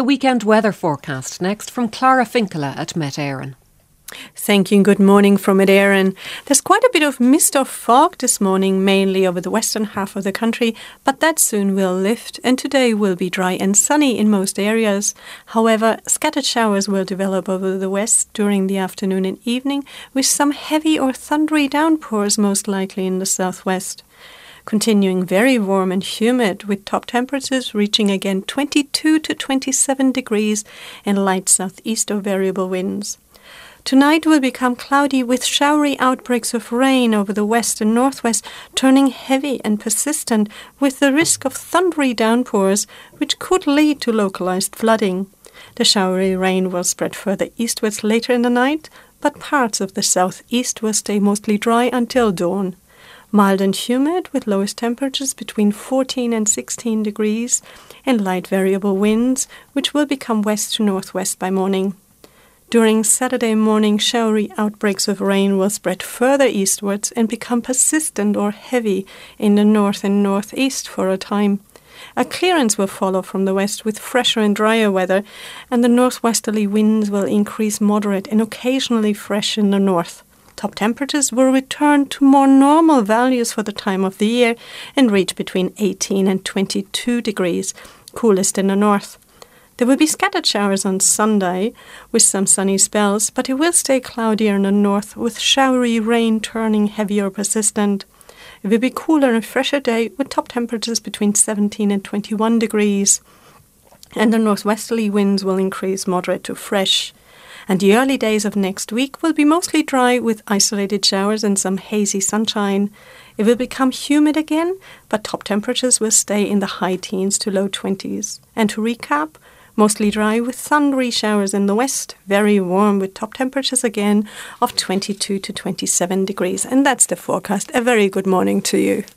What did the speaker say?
the weekend weather forecast next from Clara Finkela at Met Éireann. Thank you and good morning from Met Éireann. There's quite a bit of mist or fog this morning, mainly over the western half of the country, but that soon will lift and today will be dry and sunny in most areas. However, scattered showers will develop over the west during the afternoon and evening, with some heavy or thundery downpours most likely in the southwest. Continuing very warm and humid, with top temperatures reaching again 22 to 27 degrees and light southeast or variable winds. Tonight will become cloudy with showery outbreaks of rain over the west and northwest, turning heavy and persistent with the risk of thundery downpours, which could lead to localized flooding. The showery rain will spread further eastwards later in the night, but parts of the southeast will stay mostly dry until dawn. Mild and humid with lowest temperatures between 14 and 16 degrees and light variable winds, which will become west to northwest by morning. During Saturday morning, showery outbreaks of rain will spread further eastwards and become persistent or heavy in the north and northeast for a time. A clearance will follow from the west with fresher and drier weather, and the northwesterly winds will increase moderate and occasionally fresh in the north. Top temperatures will return to more normal values for the time of the year and reach between 18 and 22 degrees, coolest in the north. There will be scattered showers on Sunday with some sunny spells, but it will stay cloudier in the north with showery rain turning heavier persistent. It will be cooler and fresher day with top temperatures between 17 and 21 degrees. And the northwesterly winds will increase moderate to fresh. And the early days of next week will be mostly dry with isolated showers and some hazy sunshine. It will become humid again, but top temperatures will stay in the high teens to low 20s. And to recap, mostly dry with thundery showers in the west, very warm with top temperatures again of 22 to 27 degrees. And that's the forecast. A very good morning to you.